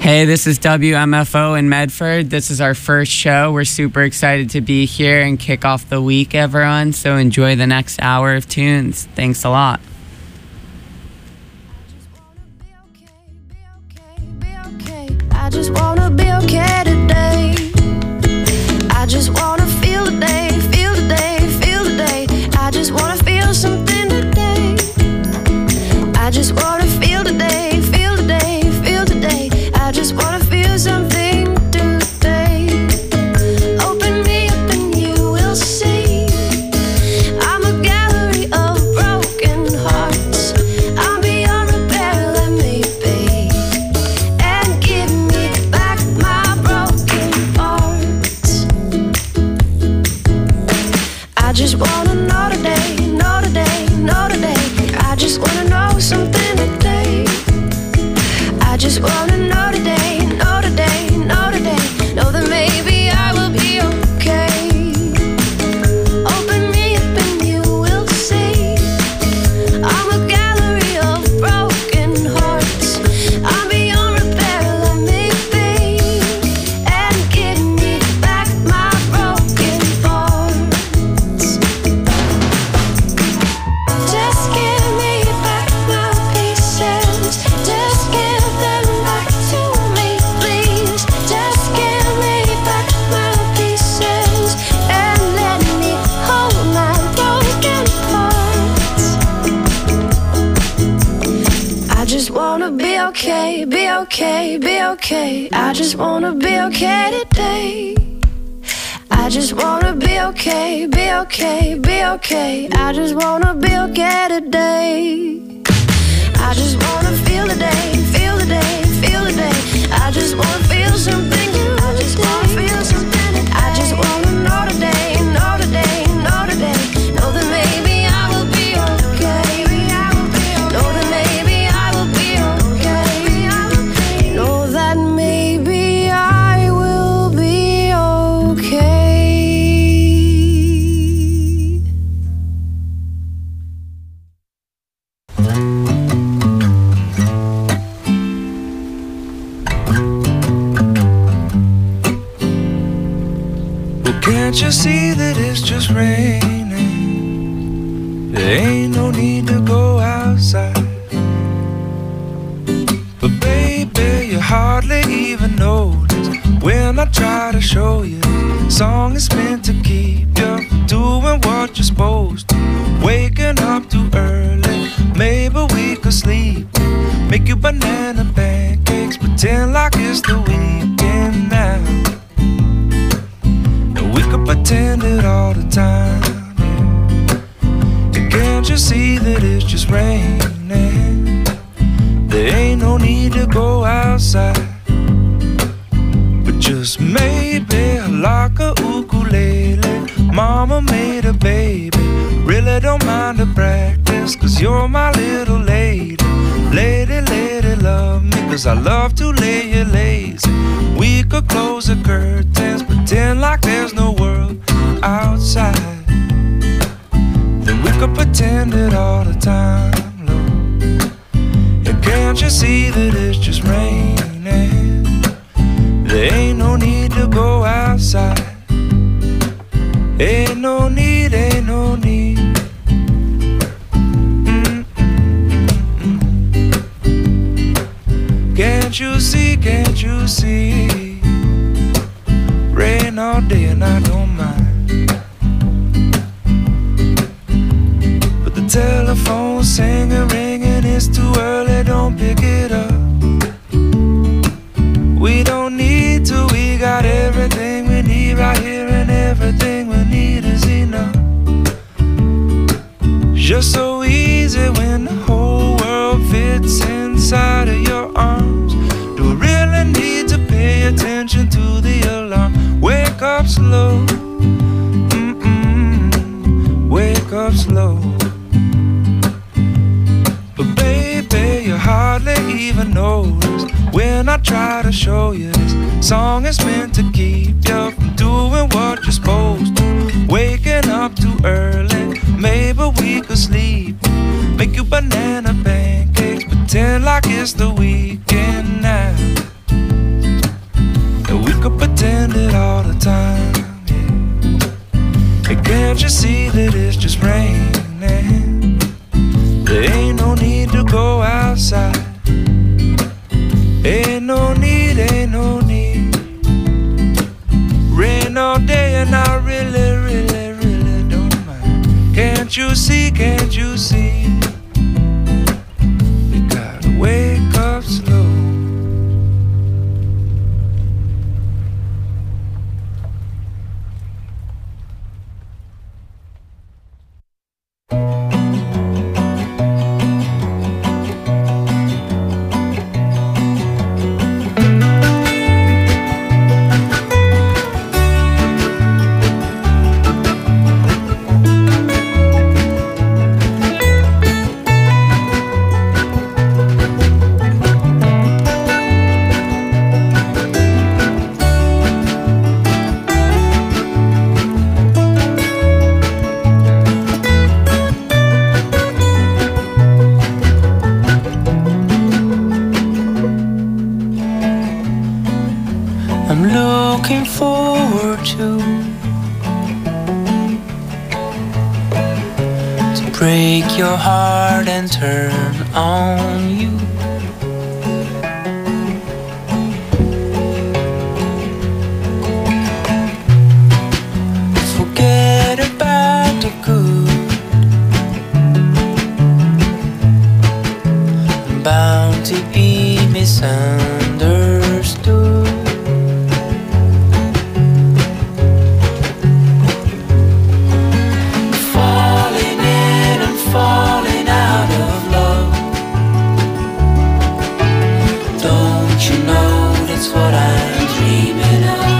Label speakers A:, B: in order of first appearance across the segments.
A: Hey, this is WMFO in Medford. This is our first show. We're super excited to be here and kick off the week, everyone. So enjoy the next hour of tunes. Thanks a lot.
B: I just wanna be okay today. I just wanna feel the day, feel the day, feel the day. I just wanna feel something today. I just wanna feel the day, feel the day, feel the day. I just wanna feel something today. Open me up and you will see I'm a gallery of broken hearts. I'm beyond repair, let me be, and give me back my broken parts. I just wanna know today, know today, know today. I just wanna know something today. I just wanna know today, know today, know today. Know that maybe I will be okay. Open me up and you will see I'm a gallery of broken hearts. I'm beyond repair, let me be, and give me back my broken parts. Just give me back my pieces. Just give them back to me, please. Just give me back my pieces and let me hold my broken parts. I just wanna be okay, be okay, be okay. I just wanna be okay today. I just wanna be okay, be okay, be okay. I just wanna be okay today. I just wanna feel the day, feel the day, feel the day. I just wanna feel something new. I just wanna feel something. I just wanna know today, know today, know today. Know that maybe I will be okay. Know that maybe I will be okay. Know that maybe I will be okay.
C: Well, can't you see that it's just raining? There ain't no need to go outside. But baby, you hardly even notice when I try to show you. Song is meant to keep you doing what you're supposed to. Waking up too early, maybe we could sleep. Make you banana pancakes, pretend like it's the weekend now. And we could pretend it all the time, yeah. And can't you see that it's just raining? There ain't no need to go outside. But just maybe like a ukulele, mama made a baby. Really don't mind the practice, cause you're my little lady. Lady, lady, love me, cause I love to lay you lazy. We could close the curtains, pretend like there's no world outside. Then we could pretend it all the time, Lord. And can't you see that it's just raining? There ain't no need to go outside. Ain't no need, ain't no need. Can't you see, can't you see? Rain all day and I don't mind. But the telephone's singing, ringing, it's too early, don't pick it up. We don't need to, we got everything we need right here, and everything we need is enough. Just so easy when the whole world fits inside of your arms. Do we really need to pay attention to the alarm? Wake up slow, wake up slow. But baby, you hardly even notice when I try to show you this song is meant to keep you from doing what you're supposed to. Waking up too early, maybe we could sleep. Make you banana pancakes, pretend like it's the weekend now. could pretend it all the time, yeah. And can't you see that it's just raining? There ain't no need to go outside. Ain't no need, ain't no need. Rain all day and I really, really, really don't mind. Can't you see, can't you see? You gotta wake up slow.
D: I'm looking forward to break your heart and turn on you. Forget about the good. I'm bound to be misunderstood. Falling out of love. Don't you know that's what I'm dreaming of?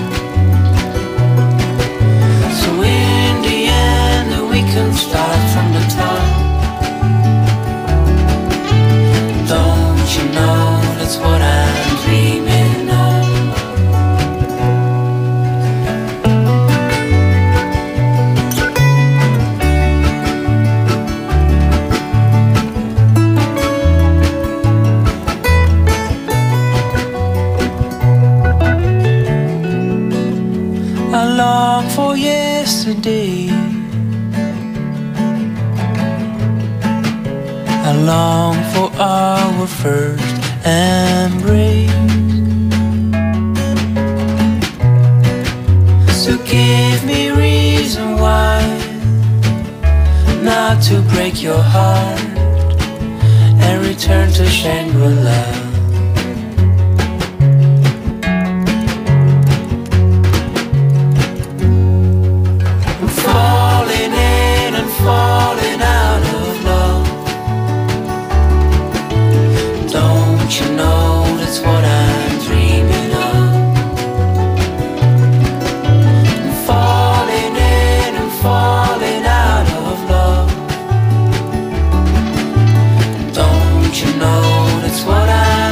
D: So in the end we can start from the top. Don't you know that's what I'm dreaming of? I long for yesterday. I long for our first embrace. So give me reason why not to break your heart and return to Shangri-La. Falling out of love. Don't you know that's what I'm dreaming of? Falling in and falling out of love. Don't you know that's what I'm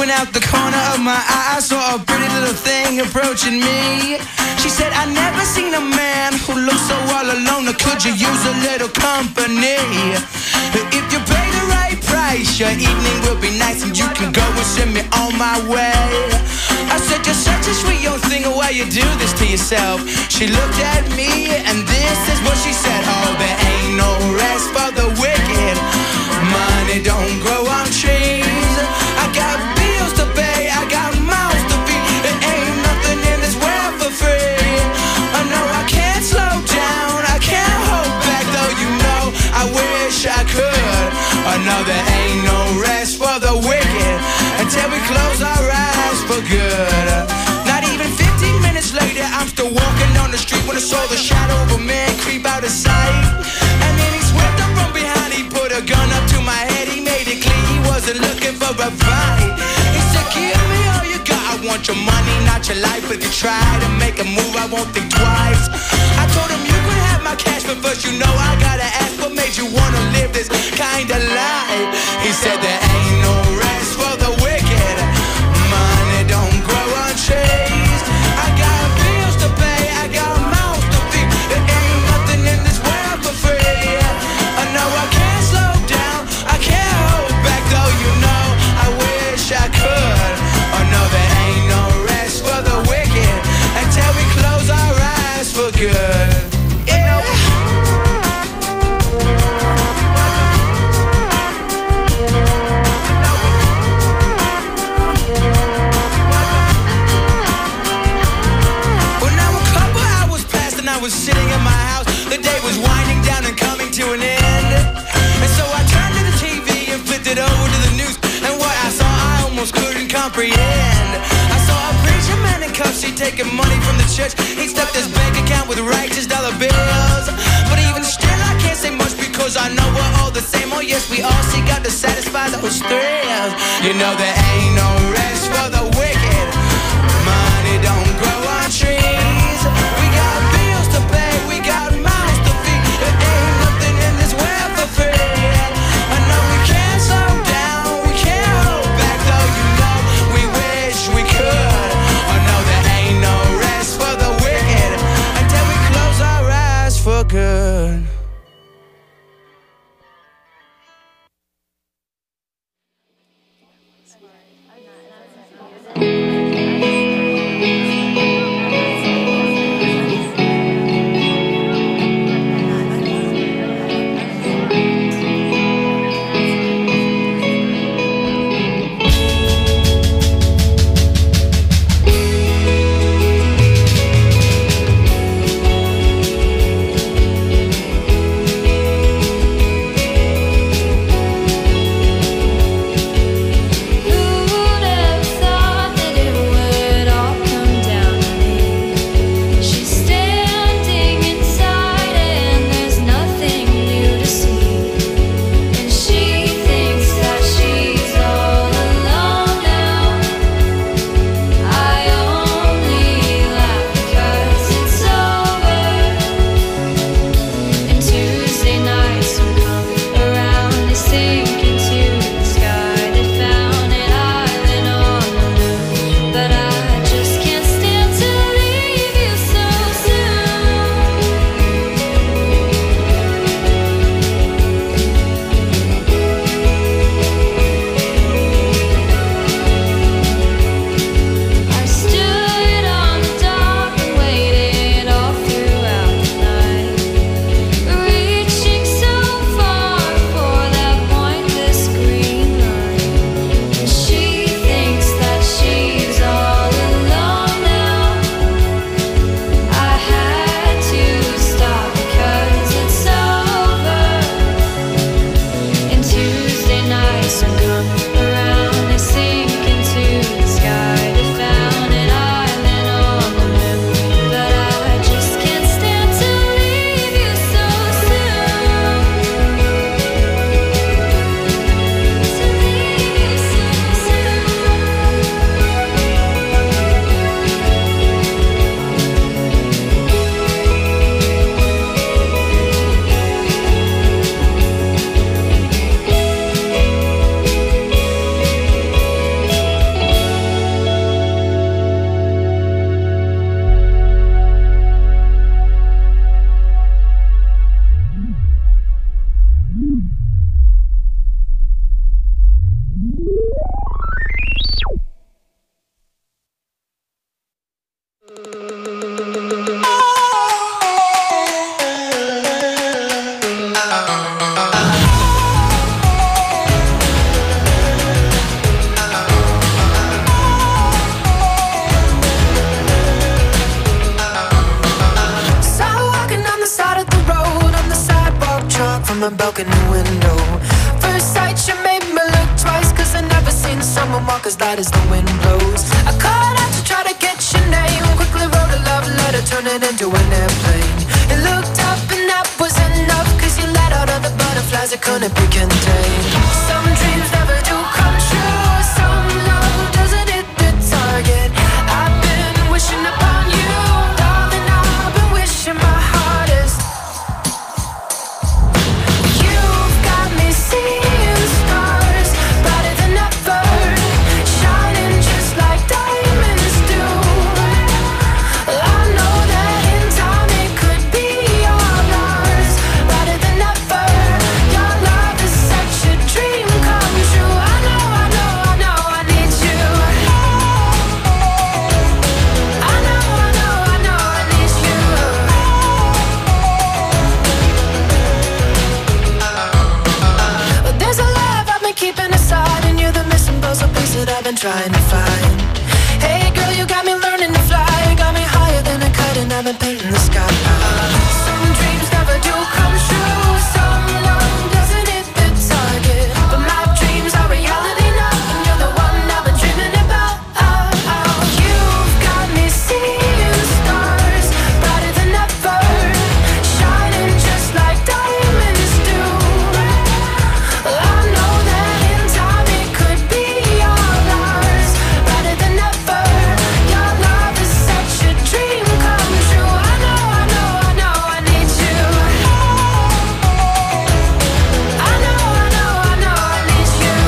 C: And out the corner of my eye I saw a pretty little thing approaching me. She said, I never seen a man who looks so all alone. Could you use a little company? If you pay the right price, your evening will be nice, and you can go and send me on my way. I said, you're such a sweet young thing, why you do this to yourself? She looked at me and this is what she said. Oh, there ain't no rest for the wicked. Money don't grow on trees. I got bills to pay, I got mouths to feed. There ain't nothing in this world for free. Oh no, I can't slow down, I can't hold back, though you know I wish I could. Oh no, there ain't no rest for the wicked until we close our eyes for good. Not even 15 minutes later, I'm still walking down the street when I saw the shadow of a man creep out of sight. And then he swept up from behind, he put a gun up to my head, he made it clear he wasn't looking for a fight. He said, give me all you got, I want your money, not your life. But if you try to make a move, I won't think twice. I told him you could have my cash, but first you know I gotta ask, what made you wanna live this kind of life? He said there ain't no rest for the wicked. Money don't grow on trees. I got bills to pay, I got mouths to feed. There ain't nothing in this world for free. I know I can't slow down, I can't hold back, though you know I wish I could. Oh no, there ain't no rest for the wicked until we close our eyes for good. Yeah. Well, now a couple hours passed and I was sitting in my house. The day was winding down and coming to an end. And so I turned to the TV and flipped it over to the news. And what I saw I almost couldn't comprehend. I saw a preacher man in cuffs, he taking money from the church. He stuffed his bank account with righteous dollar bills. But even still I can't say much because I know we're all the same. Oh yes, we all seek out to satisfy those thrills. You know there ain't no rest for the wicked. Money don't grow on trees. We got bills to pay, we got mouths to feed. There ain't nothing in this world for free. I know we can't slow down, we can't hold back, though you know we wish we could. Oh no, there ain't no rest for the wicked until we close our eyes for good.
B: Who'd
E: my balcony window. First sight, you made me look twice, cause I never seen someone walk as light as the wind blows. I called out to try to get your name, quickly wrote a love letter, turned it into an airplane. It looked up and that was enough, cause you let out all the butterflies that couldn't be contained. Some dreams never do come true, some love doesn't hit the target. I've been wishing upon you, darling, I've been wishing my hardest. You've got me seeing stars brighter than ever, shining just like diamonds do. I know that in time it could be all ours, brighter than ever. Your love is such a dream come true. I know, I know, I know I need you. I know, I know, I know I need you. But there's a love I've been keeping aside, and you're the missing puzzle piece that I've been trying to find. Hey girl, you got me learning to fly, you got me higher than a kite, and I've been painting the sky. Some dreams never do come true, some love doesn't hit the target, but my dreams are reality now, and you're the one I've been dreaming about. You've got me seeing stars brighter than ever, shining just like diamonds do. I know that in time it could be all ours, brighter than ever. Your love is such a dream come true. I know, I know, I know I need you. I know, I know, I know I need you.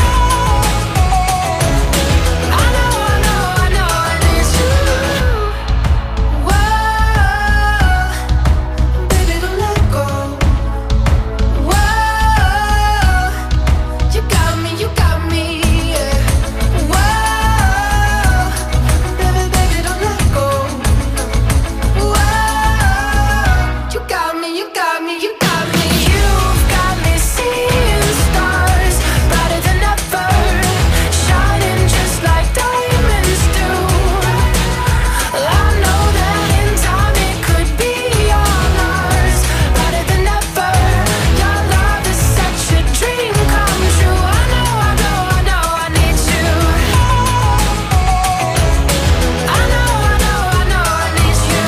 E: I know, I know, I know I need you. Whoa, baby, don't let go. Whoa, you got me, yeah. Whoa, baby, baby, don't let go. Whoa, you got me, you got me, you got me. You've got me seeing stars brighter than ever, shining just like diamonds do. I know that in time it could be all ours, brighter than ever. Your love is such a dream come true. I know, I know, I know I need you. I know, I know, I know I need you.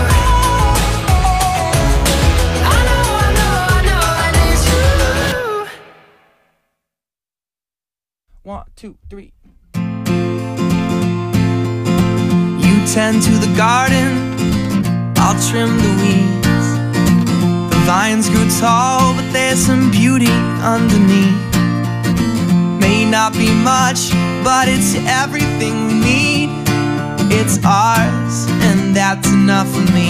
E: I know, I know, I know I need you.
C: 1, 2, 3. You tend to the garden, I'll trim the weeds. The vines grew tall, but there's some beauty underneath. May not be much, but it's everything we need. It's ours, and that's enough for me.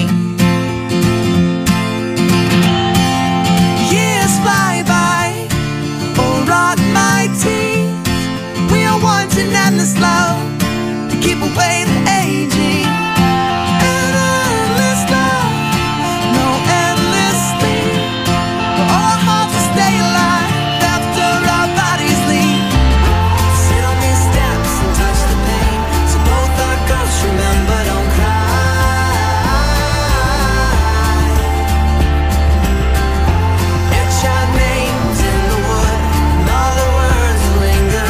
C: Years fly by, or rot my teeth. We are wanting endless love to keep away the aging. And endless love, no endless sleep. For our hearts to stay alive after our bodies leave. Sit on these steps and touch the pain, so both our ghosts remember, don't cry. Etch our names in the wood, and all the words linger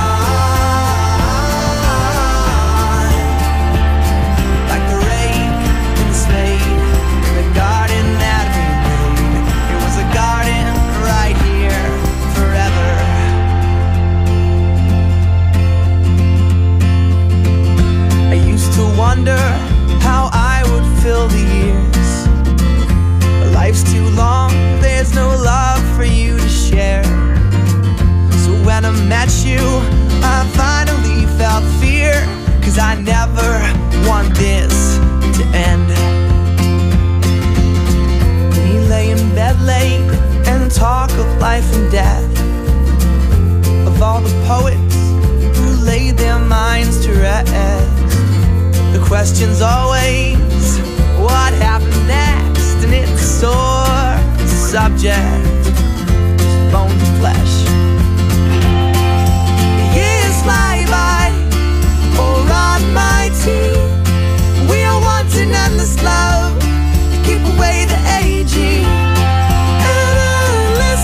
C: on. Like the rake and the spade in the garden that we made. It was a garden right here forever. I used to wonder how I would fill the years, but life's too long, there's no love for you to share. So when I met you, I finally felt fear, 'cause I never want this to end. We lay in bed late and talk of life and death, of all the poets who laid their minds to rest. The question's always, what happened next? And it's a sore subject, just bone to flesh. Years fly by, or rot my teeth. We are wanting endless love to keep away the aging. And endless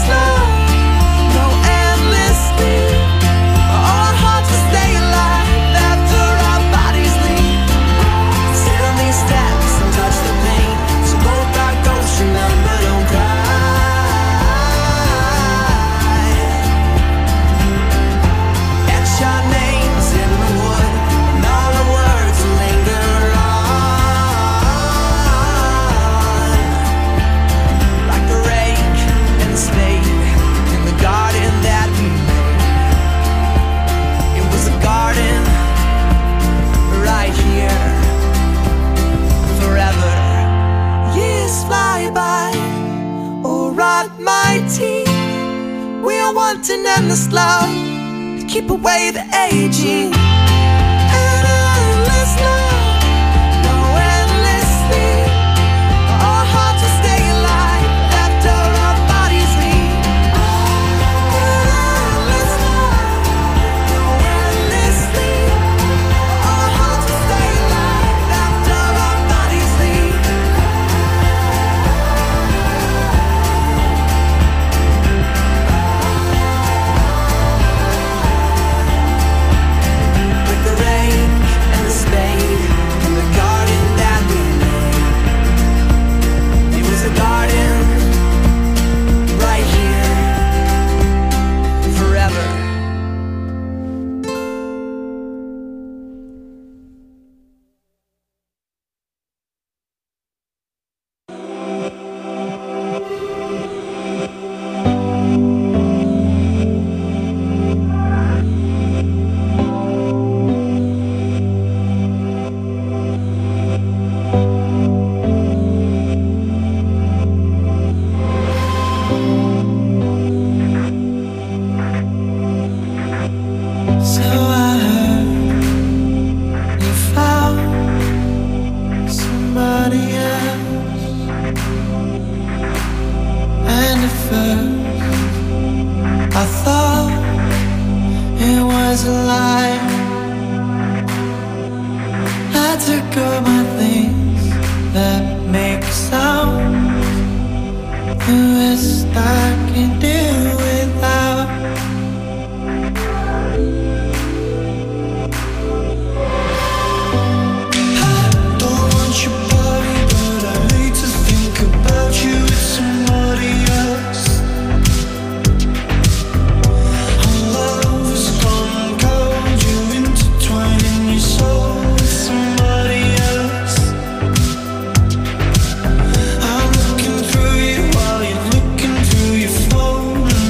F: mountain and the slow to keep away the aging. And endless love, no endless sleep. Our hearts will stay alive after our bodies leave. And endless love, no endless sleep. Our hearts will stay alive after our bodies leave. With the rage and the spade and the garden that we made, it was a garden right here forever. So I heard you found somebody else, and at first I thought it was a lie. I took all my things that make sound, the rest I can do without. Don't want your body, but I hate to think about you with somebody else. Our love has gone cold, you intertwining your soul with somebody else. I'm looking through you while you're looking through your phone.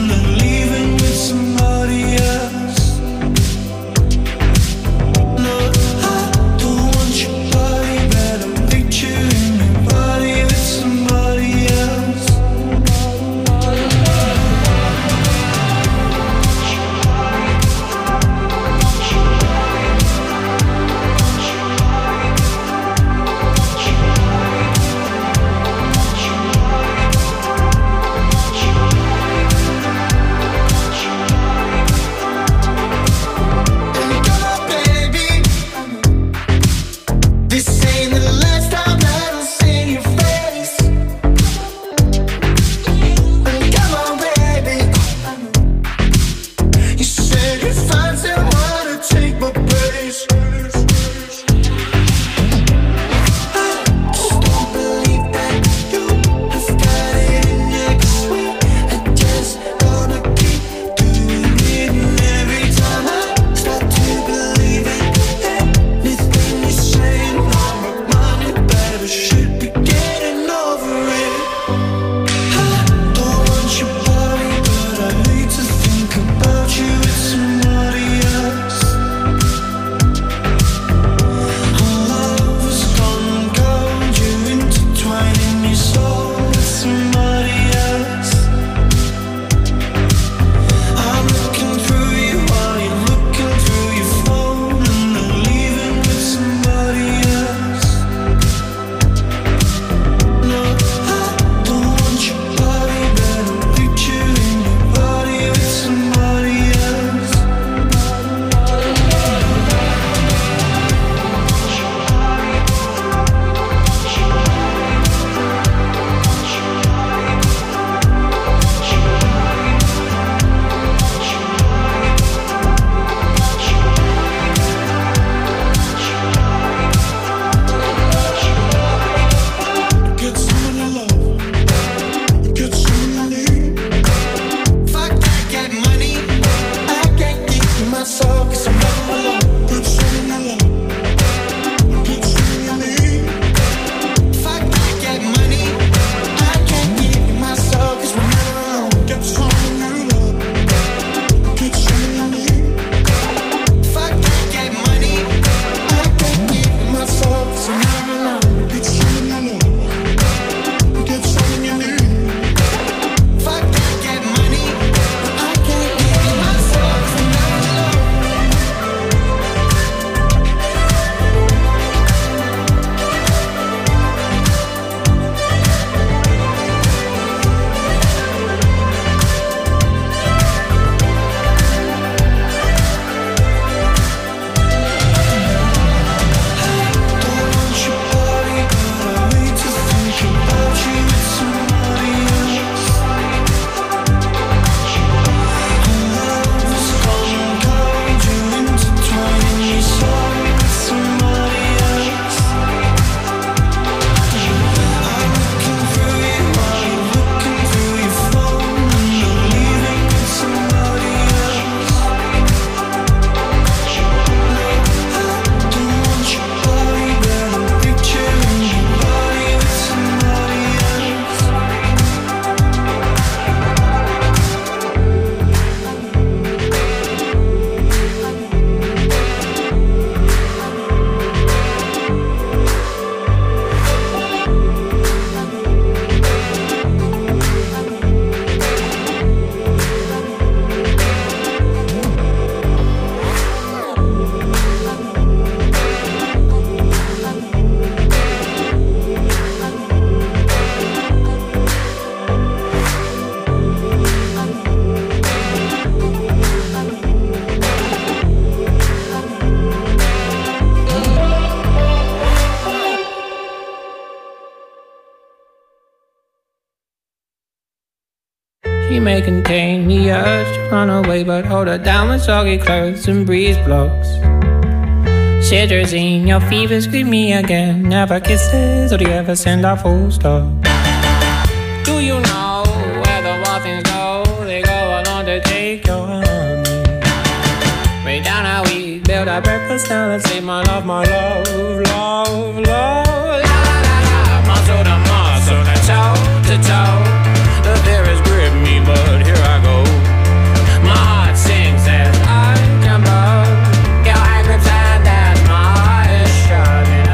G: She may contain the urge to run away, but hold her down with soggy clothes and breeze blocks. Citrazine, your fever scream me again. Never kisses, or do you ever send a full stop? Do you know where the wild things go? They go along to take your honey. Way down how we build our breakfast now. Let's say my love, love, love. La la la, muscle to muscle, to toe to toe. The fear has gripped me, but here I go. My heart sings as I jump up. Your eye grips and as my heart is shutting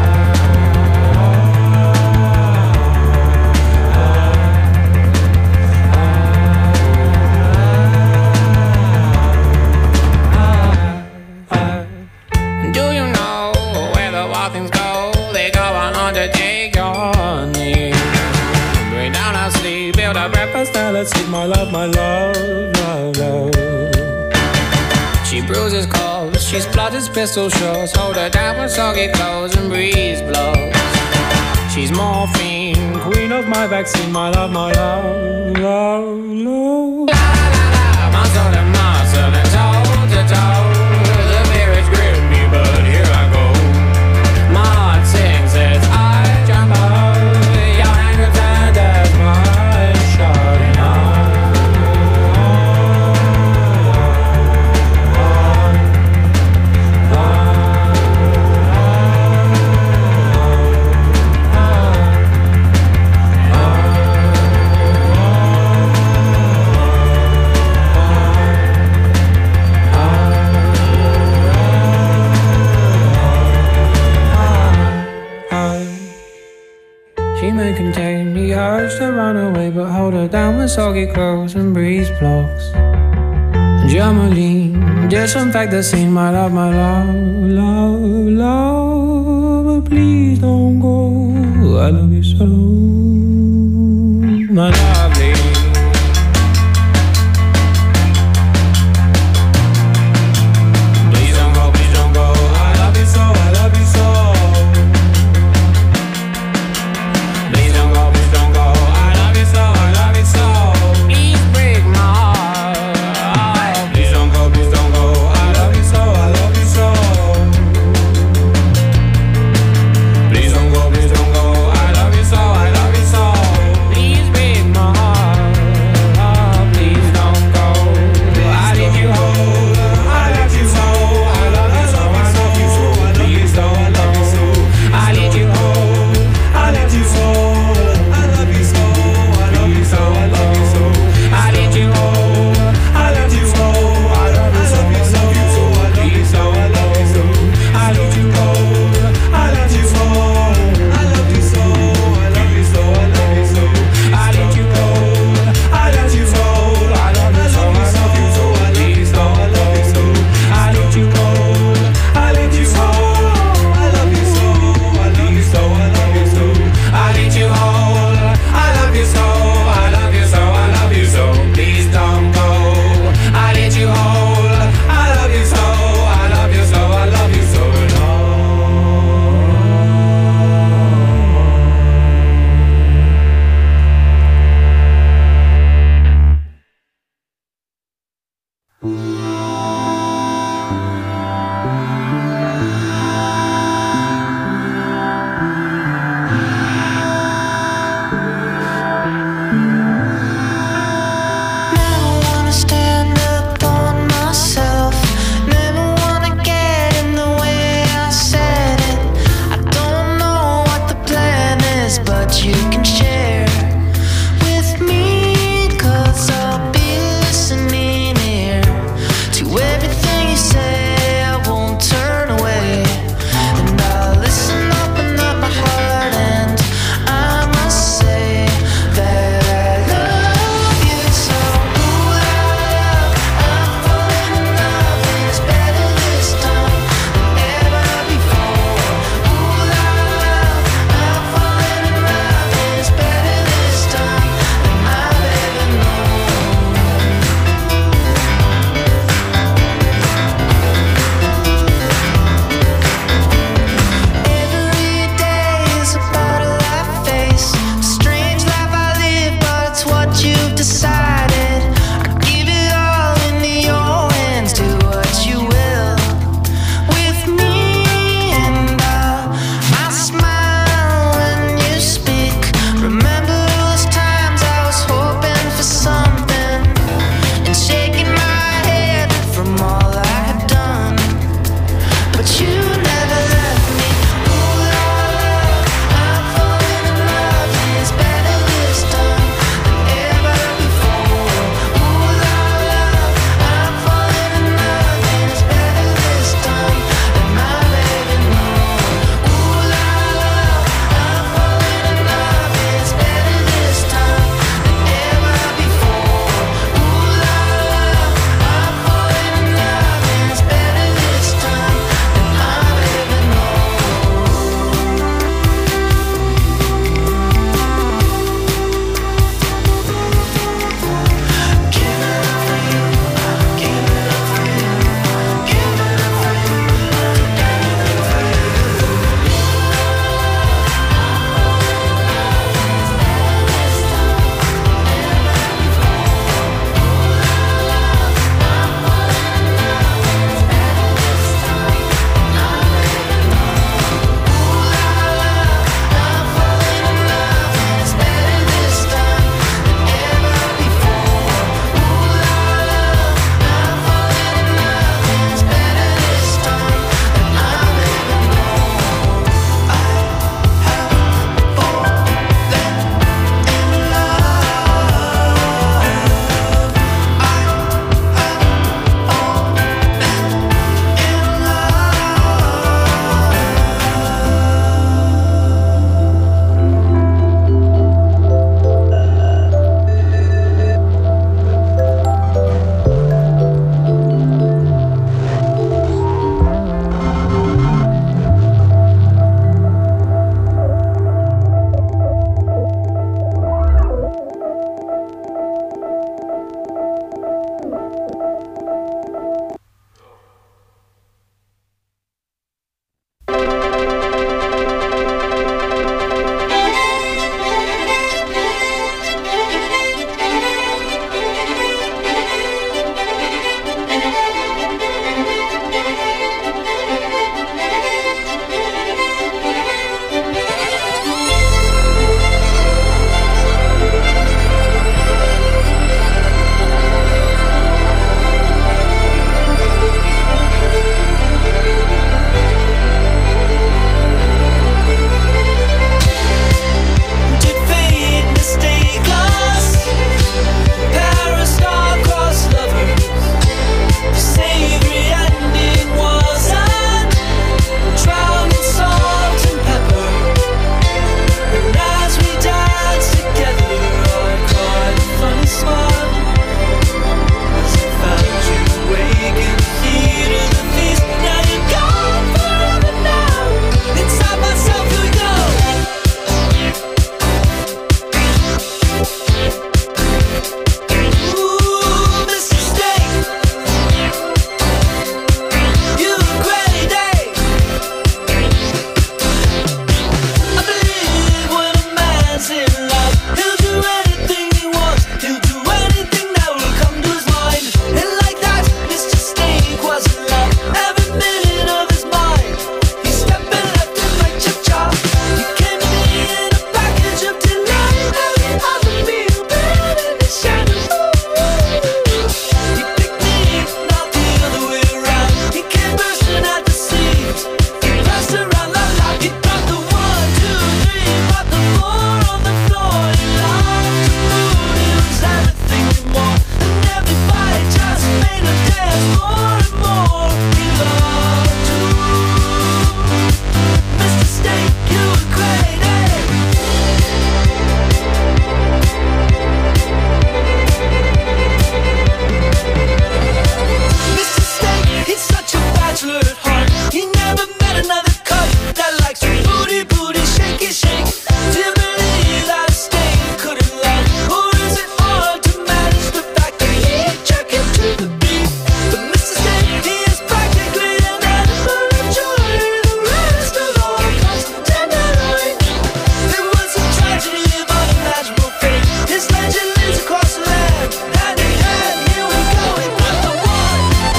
G: up. Do you know where the wild things go? They go on undertake your need. Bring down our sleep, build our breakfast, now let's eat my love, love, love. She bruises calls, she splutters pistol shots. Hold her down with soggy clothes and breeze blows. She's morphine, queen of my vaccine, my love, love, love. La la la, muscle to muscle and toe to toe. The fear has gripped me, but here I go. My heart sings as I jump up. Your anger turned as my heart is shutting up. She may contain the urge to run away, but hold her down with soggy clothes and breeze blocks. Germaline, disinfect the scene, my love, love, love. But please don't go, I love you so, my lovely. Please don't go, I love you so, I love you so. Please
F: dance more and more in love too. Mr. Steak, you were great, Mr. Steak, he's such a bachelor at heart. He never met another cut that likes your booty, booty, shake it, shake. Timidly, that a stain couldn't lie. Or is it hard to manage the fact that he check him to the beat? But Mr. Steak, he is practically an animal of joy. The rest of all comes tenderloin. It was a tragedy of unimaginable fate. His legend lives across the land. Hand in hand, here we go. It was the one.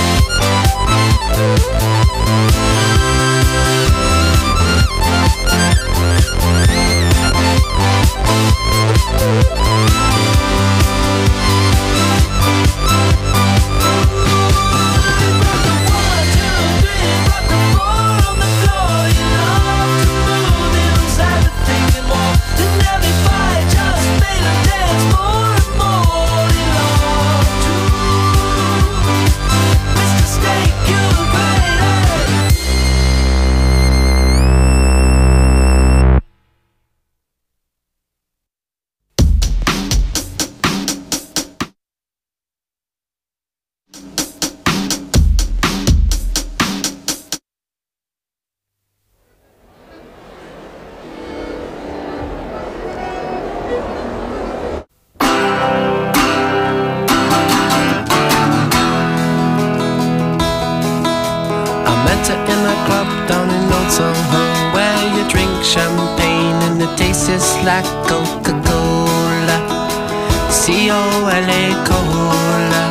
H: Like Coca-Cola, C-O-L-A Cola.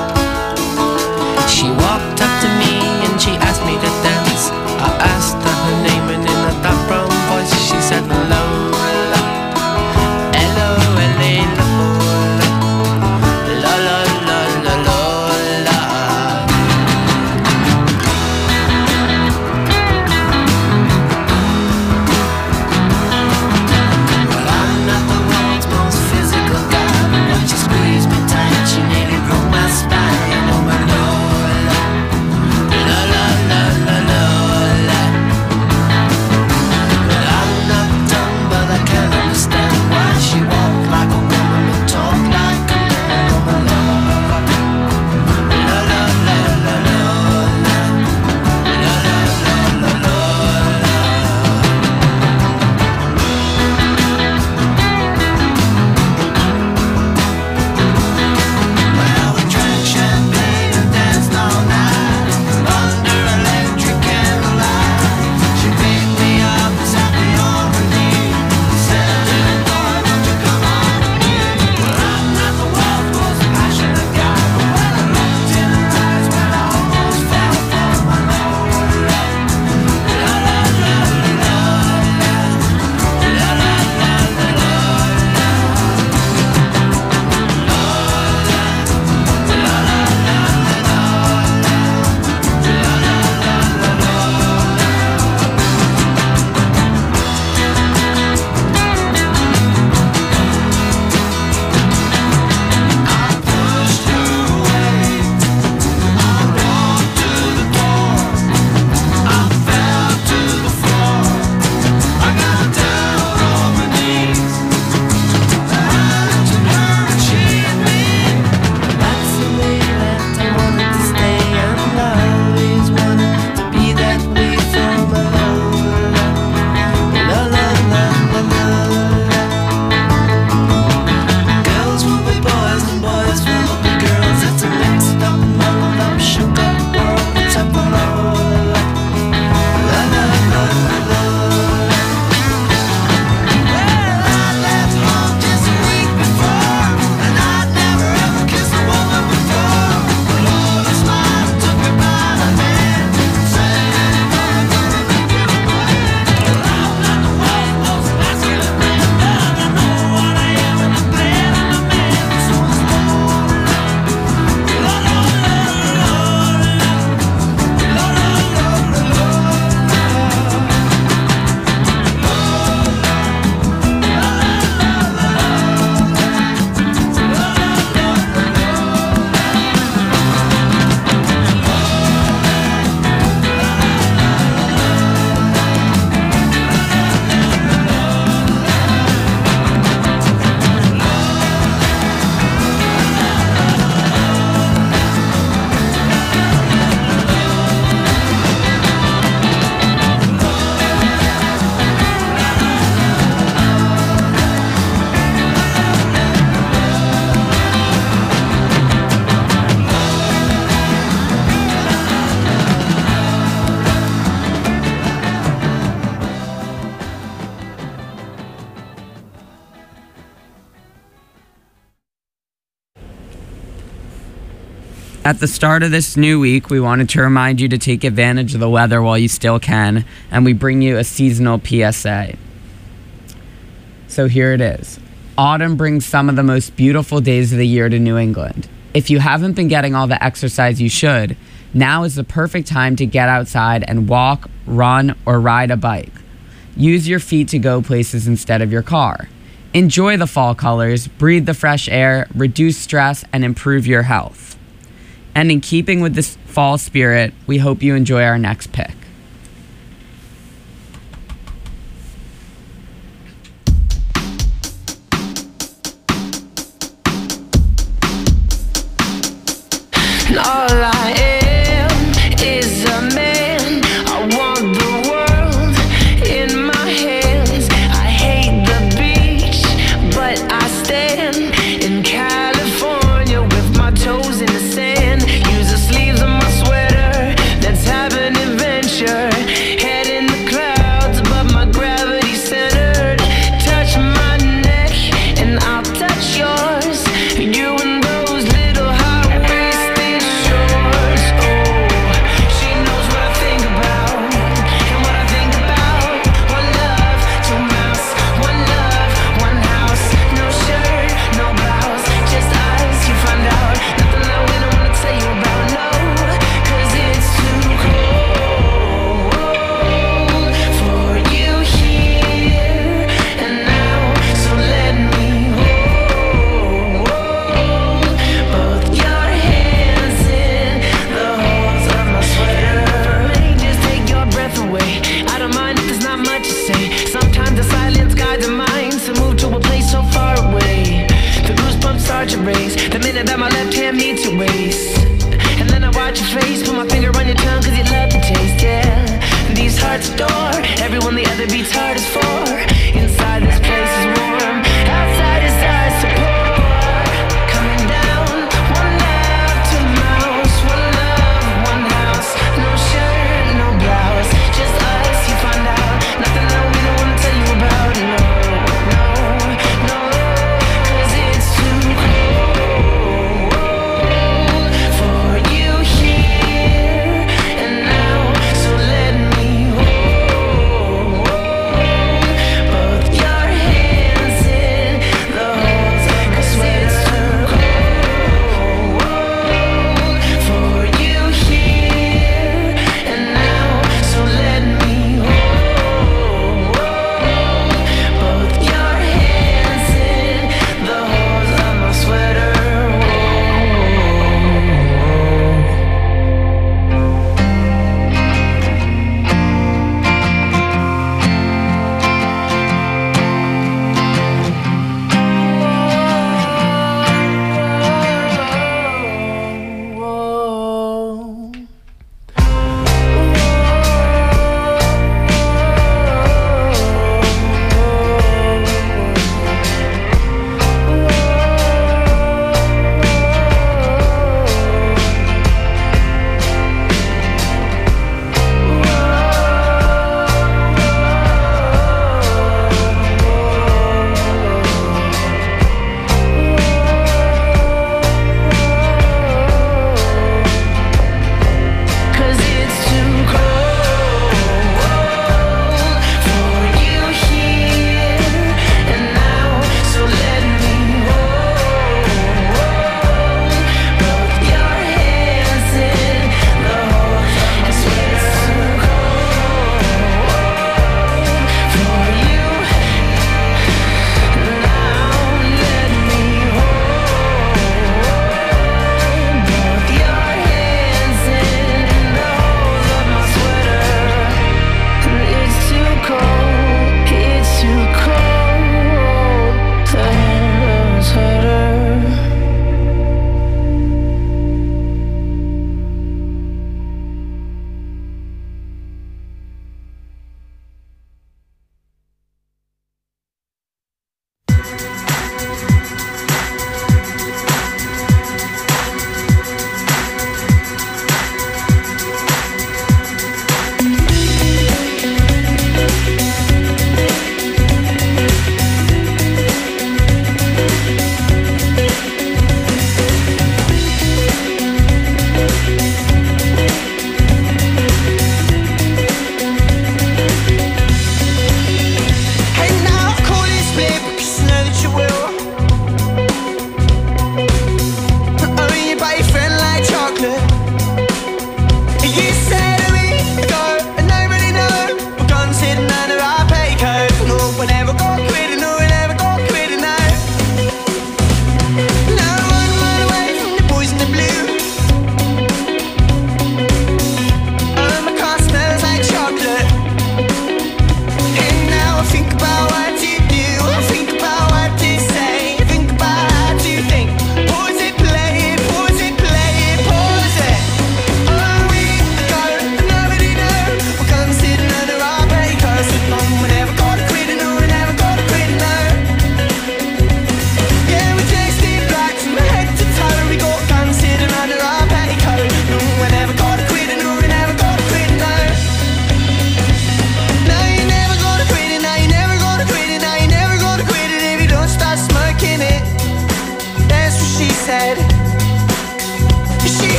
H: She walked up to me and she asked me to dance. I asked her her name and in a dark brown voice she said Lola, L-O-L-A Lola, La-la-la-la-Lola. Well, I'm not the world's most physical guy, but she squeezed me tight, she nearly broke my
A: At the start of this new week, we wanted to remind you to take advantage of the weather while you still can, and we bring you a seasonal PSA. So here it is. Autumn brings some of the most beautiful days of the year to New England. If you haven't been getting all the exercise you should, now is the perfect time to get outside and walk, run, or ride a bike. Use your feet to go places instead of your car. Enjoy the fall colors, breathe the fresh air, reduce stress, and improve your health. And in keeping with this fall spirit, we hope you enjoy our next pick.